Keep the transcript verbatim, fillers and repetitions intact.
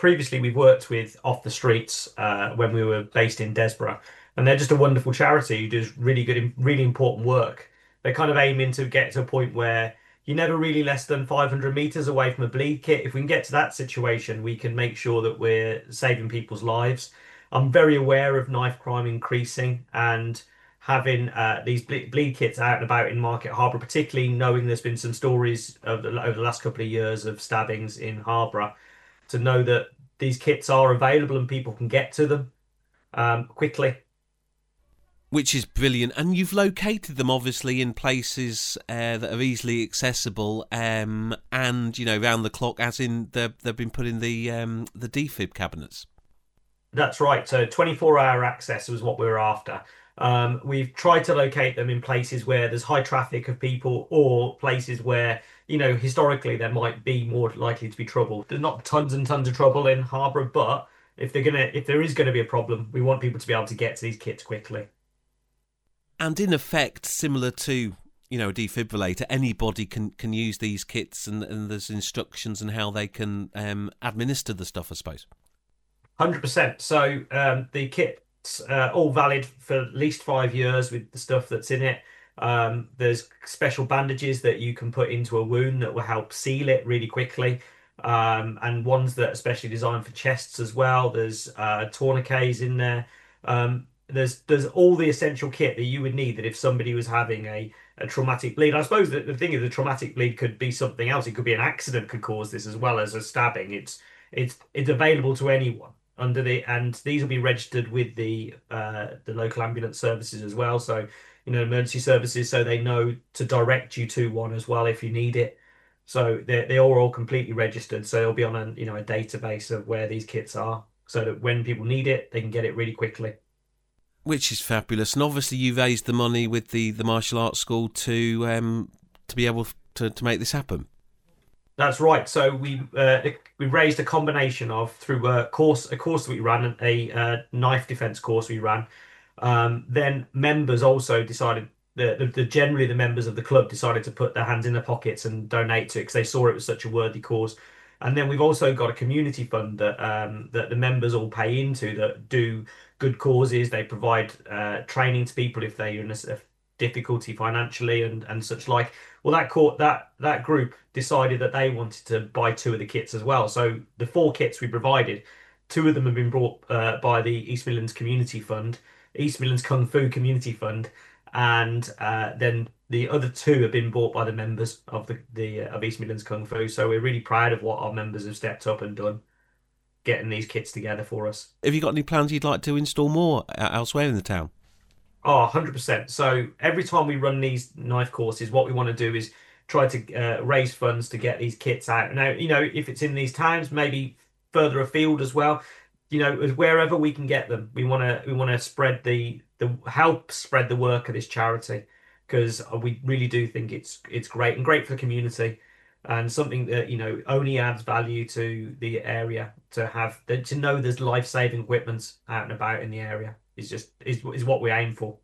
previously we've worked with Off the Streets uh, when we were based in Desborough, and they're just a wonderful charity who does really good, really important work. They're kind of aiming to get to a point where you're never really less than five hundred meters away from a bleed kit. If we can get to that situation, we can make sure that we're saving people's lives. I'm very aware of knife crime increasing, and having uh, these ble bleed kits out and about in Market Harborough, particularly knowing there's been some stories of the, over the last couple of years of stabbings in Harborough, to know that these kits are available and people can get to them um, quickly. Which is brilliant. And you've located them obviously in places uh, that are easily accessible, um, and you know, round the clock, as in they've they've been put in the um, the defib cabinets. That's right. So twenty-four hour access was what we were after. Um, we've tried to locate them in places where there's high traffic of people, or places where, you know, historically there might be more likely to be trouble. There's not tons and tons of trouble in Harborough, but if they're gonna, if there is going to be a problem, we want people to be able to get to these kits quickly. And in effect, similar to, you know, a defibrillator, anybody can, can use these kits, and, and there's instructions on how they can um, administer the stuff, I suppose. one hundred percent. So um, the kit's uh, all valid for at least five years with the stuff that's in it. Um, there's special bandages that you can put into a wound that will help seal it really quickly. Um, and ones that are specially designed for chests as well. There's uh, tourniquets in there. Um, there's there's all the essential kit that you would need, that if somebody was having a, a traumatic bleed. I suppose that the thing is, the traumatic bleed could be something else. It could be an accident could cause this as well as a stabbing. It's it's it's available to anyone under the, and these will be registered with the uh, the local ambulance services as well. So, you know, emergency services, so they know to direct you to one as well if you need it. So they they are all completely registered. So it'll be on a, you know, a database of where these kits are, so that when people need it, they can get it really quickly. Which is fabulous. And obviously you raised the money with the, the martial arts school to um, to be able to, to make this happen. That's right. So we uh, we raised a combination of, through a course a course that we ran, a uh, knife defense course we ran. Um, then members also decided that the, the generally the members of the club decided to put their hands in their pockets and donate to it, because they saw it was such a worthy cause. And then we've also got a community fund that um, that the members all pay into, that do good causes. They provide uh, training to people if they're in a, a difficulty financially and and such like. Well, that court that that group decided that they wanted to buy two of the kits as well. So the four kits we provided, two of them have been brought uh, by the East Midlands Community Fund, East Midlands Kung Fu Community Fund, and uh, then the other two have been bought by the members of the the uh, of East Midlands Kung Fu. So we're really proud of what our members have stepped up and done, getting these kits together for us. Have you got any plans you'd like to install more uh, elsewhere in the town? Oh, one hundred percent. So every time we run these knife courses, what we want to do is try to uh, raise funds to get these kits out. Now, you know, if it's in these towns, maybe further afield as well, you know, wherever we can get them, we want to we want to spread the the help spread the work of this charity, because we really do think it's it's great and great for the community, and something that, you know, only adds value to the area, to have to know there's life-saving equipment out and about in the area is just is is what we aim for.